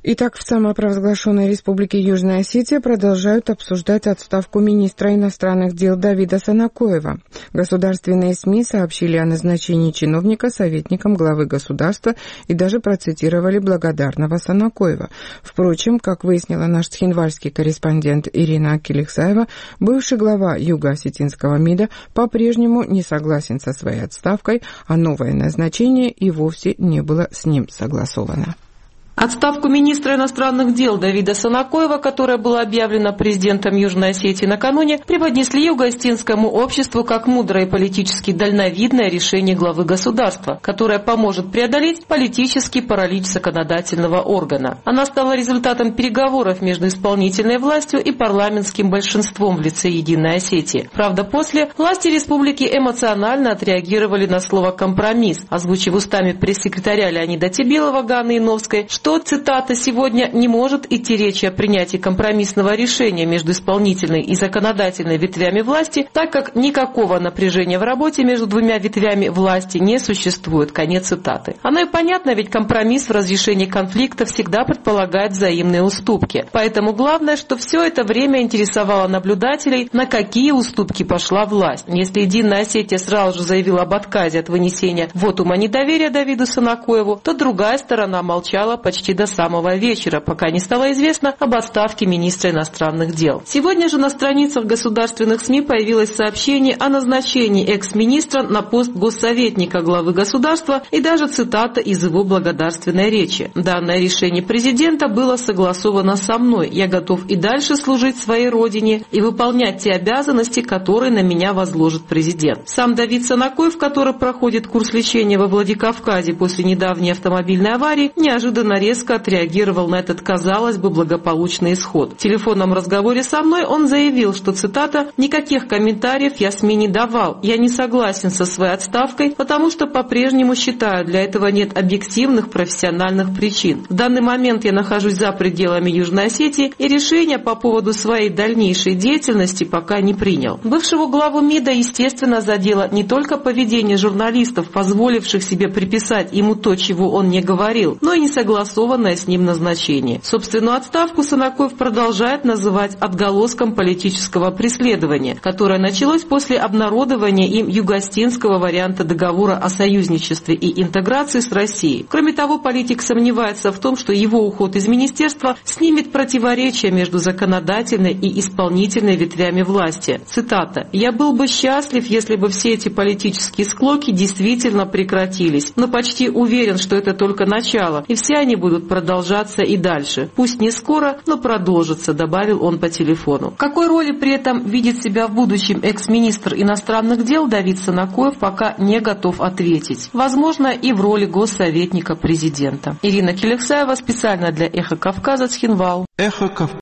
Итак, в самопровозглашенной Республике Южная Осетия продолжают обсуждать отставку министра иностранных дел Давида Санакоева. Государственные СМИ сообщили о назначении чиновника советником главы государства и даже процитировали благодарного Санакоева. Впрочем, как выяснила наш цхинвальский корреспондент Ирина Келексаева, бывший глава Юго-Осетинского МИДа по-прежнему не согласен со своей отставкой, а новое назначение и вовсе не было с ним согласовано. Отставку министра иностранных дел Давида Санакоева, которая была объявлена президентом Южной Осетии накануне, преподнесли Юго-Осетинскому обществу как мудрое и политически дальновидное решение главы государства, которое поможет преодолеть политический паралич законодательного органа. Она стала результатом переговоров между исполнительной властью и парламентским большинством в лице Единой Осетии. Правда, после власти республики эмоционально отреагировали на слово «компромисс», озвучив устами пресс-секретаря Леонида Тебилова, Ганны Яновской, что, цитата, «сегодня не может идти речи о принятии компромиссного решения между исполнительной и законодательной ветвями власти, так как никакого напряжения в работе между двумя ветвями власти не существует». Конец цитаты. Оно и понятно, ведь компромисс в разрешении конфликта всегда предполагает взаимные уступки. Поэтому главное, что все это время интересовало наблюдателей, на какие уступки пошла власть. Если Единая Осетия сразу же заявила об отказе от вынесения вотума недоверия Давиду Санакоеву, то другая сторона молчала почти до самого вечера, пока не стало известно об отставке министра иностранных дел. Сегодня же на страницах государственных СМИ появилось сообщение о назначении экс-министра на пост госсоветника главы государства и даже цитата из его благодарственной речи. Данное решение президента было согласовано со мной. Я готов и дальше служить своей родине и выполнять те обязанности, которые на меня возложит президент. Сам Давид Санакоев, который проходит курс лечения во Владикавказе после недавней автомобильной аварии, неожиданно резко отреагировал на этот, казалось бы, благополучный исход. В телефонном разговоре со мной он заявил, что, цитата, «никаких комментариев я СМИ не давал. Я не согласен со своей отставкой, потому что по-прежнему считаю, для этого нет объективных профессиональных причин. В данный момент я нахожусь за пределами Южной Осетии и решение по поводу своей дальнейшей деятельности пока не принял». Бывшего главу МИДа, естественно, задело не только поведение журналистов, позволивших себе приписать ему то, чего он не говорил, но и несогласованное с ним назначение. Собственную отставку Санакоев продолжает называть отголоском политического преследования, которое началось после обнародования им юго-осетинского варианта договора о союзничестве и интеграции с Россией. Кроме того, политик сомневается в том, что его уход из министерства снимет противоречия между законодательной и исполнительной ветвями власти. Цитата, «Я был бы счастлив, если бы все эти политические склоки действительно прекратились, но почти уверен, что это только начало, и все они будут продолжаться и дальше. Пусть не скоро, но продолжится», добавил он по телефону. В какой роли при этом видит себя в будущем экс-министр иностранных дел Давид Санакоев, пока не готов ответить. Возможно, и в роли госсоветника президента. Ирина Келексаева специально для «Эхо Кавказа», Цхинвал.